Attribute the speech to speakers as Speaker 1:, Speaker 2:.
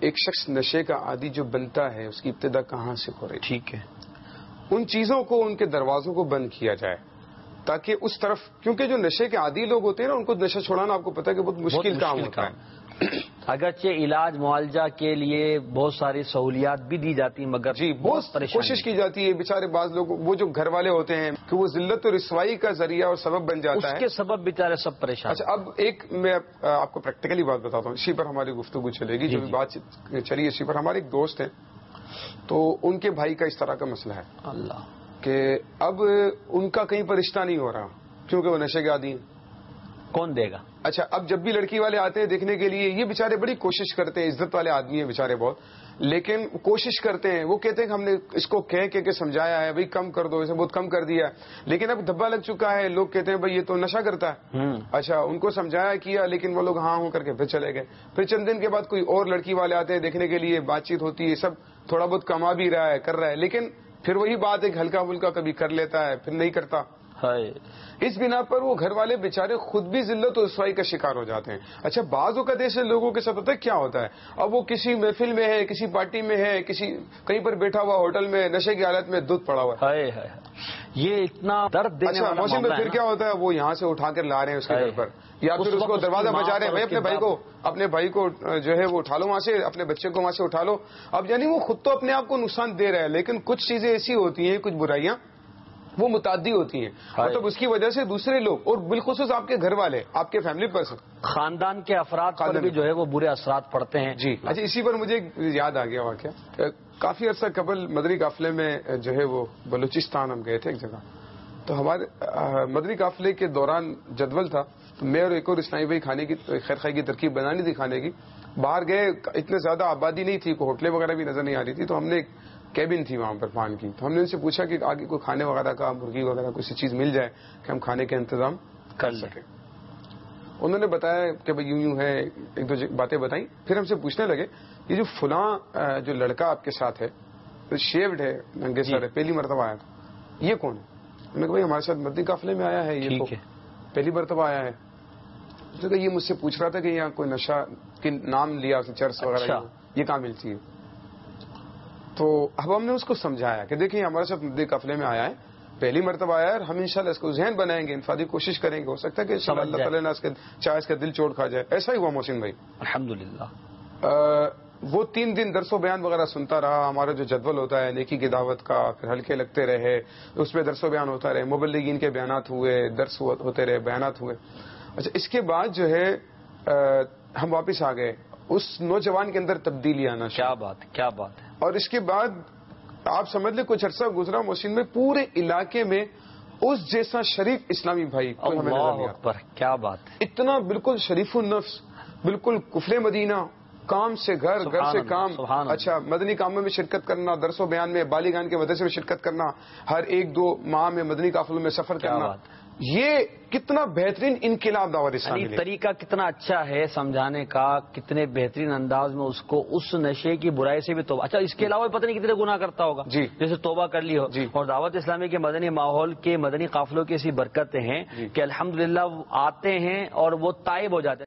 Speaker 1: ایک شخص نشے کا عادی جو بنتا ہے اس کی ابتدا کہاں سے ہو رہی ہے؟
Speaker 2: ٹھیک ہے،
Speaker 1: ان چیزوں کو، ان کے دروازوں کو بند کیا جائے تاکہ اس طرف، کیونکہ جو نشے کے عادی لوگ ہوتے ہیں نا ان کو نشہ چھوڑانا آپ کو پتا ہے کہ بہت مشکل کام ہوتا ہے.
Speaker 2: اگرچہ علاج معالجہ کے لیے بہت ساری سہولیات بھی دی جاتی ہیں مگر
Speaker 1: جی بہت کوشش کی جاتی ہے. بیچارے بعض لوگ وہ جو گھر والے ہوتے ہیں کہ وہ ذلت اور رسوائی کا ذریعہ اور سبب بن جاتا ہے،
Speaker 2: اس کے سبب بیچارے سب پریشان.
Speaker 1: اچھا اب ایک میں آپ کو پریکٹیکلی بات بتاتا ہوں، اسی پر ہماری گفتگو چلے گی. جو بھی بات چلی اسی پر. ہمارے ایک دوست ہیں تو ان کے بھائی کا اس طرح کا مسئلہ ہے
Speaker 2: اللہ
Speaker 1: کہ اب ان کا کہیں پر رشتہ نہیں ہو رہا کیونکہ وہ نشے کے عادی ہیں.
Speaker 2: کون دے گا؟
Speaker 1: اچھا اب جب بھی لڑکی والے آتے ہیں دیکھنے کے لیے، یہ بیچارے بڑی کوشش کرتے ہیں، عزت والے آدمی ہیں بیچارے بہت، لیکن کوشش کرتے ہیں. وہ کہتے ہیں کہ ہم نے اس کو کہہ کے سمجھایا ہے بھائی کم کر دو، اسے بہت کم کر دیا، لیکن اب دھبا لگ چکا ہے. لوگ کہتے ہیں بھائی یہ تو نشہ کرتا ہے. اچھا ان کو سمجھایا کیا لیکن وہ لوگ ہاں ہوں کر کے پھر چلے گئے. پھر چند دن کے بعد کوئی اور لڑکی والے آتے ہیں دیکھنے کے لیے، بات چیت ہوتی ہے، سب تھوڑا بہت کما بھی رہا ہے، کر رہا ہے، لیکن پھر وہی بات ایک ہلکا پھلکا کبھی کر لیتا ہے پھر نہیں کرتا. اس بنا پر وہ گھر والے بیچارے خود بھی ذلت و رسوائی کا شکار ہو جاتے ہیں. اچھا بعض اوقات ایسے لوگوں کے ساتھ پتہ ہے کیا ہوتا ہے، اب وہ کسی محفل میں ہے، کسی پارٹی میں ہے، کہیں پر بیٹھا ہوا ہوٹل میں نشے کی حالت میں دودھ پڑا ہوا ہے.
Speaker 2: یہ اتنا درد دینے والا
Speaker 1: موسم میں پھر کیا ہوتا ہے، وہ یہاں سے اٹھا کر لا رہے ہیں اس کے گھر پر، یا پھر اس کو دروازہ بجا رہے ہیں بھائی اپنے بھائی کو جو ہے وہ اٹھا لو وہاں سے، اپنے بچے کو وہاں سے اٹھا لو. اب یعنی وہ خود تو اپنے آپ کو نقصان دے رہا ہے، لیکن کچھ چیزیں ایسی ہوتی ہیں، کچھ برائیاں وہ متعدی ہوتی ہیں، مطلب اس کی وجہ سے دوسرے لوگ اور بالخصوص آپ کے گھر والے، آپ کے فیملی پرسن،
Speaker 2: خاندان کے افراد پر بھی جو ہے وہ برے اثرات پڑتے ہیں.
Speaker 1: جی اچھا اسی پر مجھے یاد آ گیا واقعہ. کافی عرصہ قبل مدنی قافلے میں جو ہے وہ بلوچستان ہم گئے تھے ایک جگہ، تو ہمارے مدنی قافلے کے دوران جدول تھا، میں اور ایک اور اسلامی بھائی کھانے کی خیر خائی کی ترکیب بنانی تھی کھانے کی. باہر گئے، اتنے زیادہ آبادی نہیں تھی، کوئی ہوٹلیں وغیرہ بھی نظر نہیں آ رہی تھی، تو ہم نے ایک کیبن تھی وہاں پر پان کی، تو ہم نے ان سے پوچھا کہ آگے کوئی کھانے وغیرہ کا، مرغی وغیرہ کوئی سی چیز مل جائے کہ ہم کھانے کا انتظام کر سکیں. انہوں نے بتایا کہ بھائی یوں ہے، ایک دو باتیں بتائیں. پھر ہم سے پوچھنے لگے یہ جو فلاں جو لڑکا آپ کے ساتھ ہے، شیوڈ ہے، ننگے سر ہے، پہلی مرتبہ آیا تھا، یہ کون ہے؟ ہم نے کہا بھائی ہمارے ساتھ مدنی قافلے میں آیا ہے، یہ تو پہلی مرتبہ آیا ہے. کہ یہ مجھ سے پوچھ رہا تھا کہ یہاں کوئی نشہ کے نام لیا چرس وغیرہ یہ کہاں ملتی ہے. تو اب ہم نے اس کو سمجھایا کہ دیکھیں ہمارے ساتھ مدنی قافلے میں آیا ہے، پہلی مرتبہ آیا ہے، اور ہم انشاءاللہ اس کو ذہن بنائیں گے، انفرادی کوشش کریں گے، ہو سکتا ہے کہ اللہ تعالیٰ نے چاہے اس کا دل چوٹ کھا جائے. ایسا ہی ہوا محسن بھائی
Speaker 2: الحمدللہ.
Speaker 1: وہ 3 دن درس و بیان وغیرہ سنتا رہا. ہمارا جو جدول ہوتا ہے نیکی کی دعوت کا، پھر ہلکے لگتے رہے، اس پہ درس و بیان ہوتا رہے، مبلغین کے بیانات ہوئے، درس ہوتے رہے، بیانات ہوئے. اچھا اس کے بعد جو ہے ہم واپس آ گئے، اس نوجوان کے اندر تبدیلی آنا.
Speaker 2: کیا بات ہے.
Speaker 1: اور اس کے بعد آپ سمجھ لیں کچھ عرصہ گزرا محسن میں، پورے علاقے میں اس جیسا شریف اسلامی بھائی کوئی ہمیں نظر نہیں آتا.
Speaker 2: کیا بات ہے.
Speaker 1: اتنا بالکل شریف النفس، بالکل کفر مدینہ، کام سے گھر، گھر سے کام. اچھا مدنی کاموں میں شرکت کرنا، درس و بیان میں، بالیغان کے مدرسے میں شرکت کرنا، ہر 1-2 ماہ میں مدنی قافلوں میں سفر کرنا. یہ کتنا بہترین انقلاب دعوت اسلامی ہے.
Speaker 2: طریقہ کتنا اچھا ہے سمجھانے کا، کتنے بہترین انداز میں اس کو اس نشے کی برائی سے بھی توبہ. اچھا اس کے علاوہ پتہ نہیں کتنے گناہ کرتا ہوگا جیسے توبہ کر لی ہو. اور دعوت اسلامی کے مدنی ماحول کے مدنی قافلوں کی ایسی برکتیں ہیں کہ الحمدللہ آتے ہیں اور وہ تائب ہو جاتے ہیں.